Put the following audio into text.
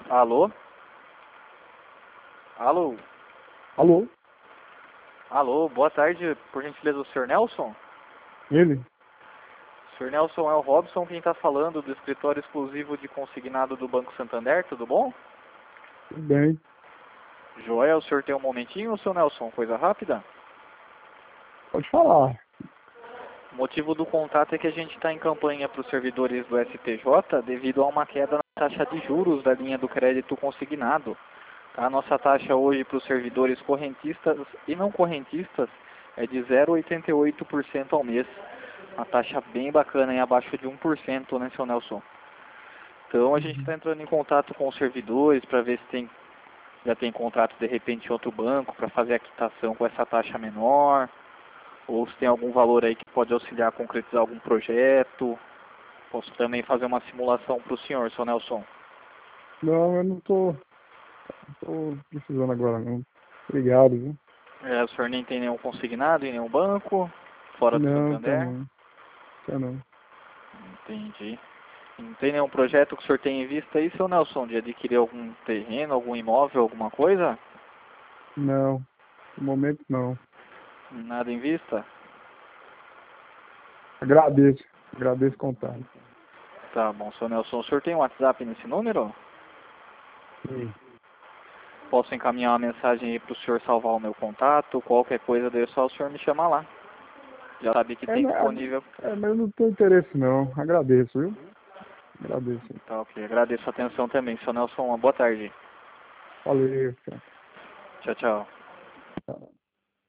Alô? Alô? Alô? Alô, boa tarde, por gentileza, o senhor Nelson? Ele? O senhor Nelson é o Robson quem está falando do escritório exclusivo de consignado do Banco Santander, tudo bom? Tudo bem. Joia, o senhor tem um momentinho, seu Nelson? Coisa rápida? Pode falar. O motivo do contato é que a gente está em campanha para os servidores do STJ devido a uma queda na taxa de juros da linha do crédito consignado. A nossa taxa hoje para os servidores correntistas e não correntistas é de 0,88% ao mês. Uma taxa bem bacana, em abaixo de 1%, né, seu Nelson? Então a gente está entrando em contato com os servidores para ver se já tem contrato de repente em outro banco para fazer a quitação com essa taxa menor, ou se tem algum valor aí que pode auxiliar a concretizar algum projeto. Posso também fazer uma simulação para o senhor, seu Nelson. Não, eu não tô precisando agora não. Obrigado, viu? O senhor nem tem nenhum consignado em nenhum banco, fora do Não, tá Santander? não. Tá não. Entendi. Não tem nenhum projeto que o senhor tenha em vista aí, seu Nelson, de adquirir algum terreno, algum imóvel, alguma coisa? Não. No momento não. Nada em vista? Agradeço. Agradeço o contato. Tá bom, seu Nelson. O senhor tem um WhatsApp nesse número? Sim. Posso encaminhar uma mensagem aí para o senhor salvar o meu contato? Qualquer coisa, daí é só o senhor me chamar lá. Já sabe que tem disponível. Mas eu não tenho interesse não. Agradeço, viu? Agradeço. Tá ok. Agradeço a atenção também, seu Nelson. Uma boa tarde. Valeu. Tchau, tchau. Tchau.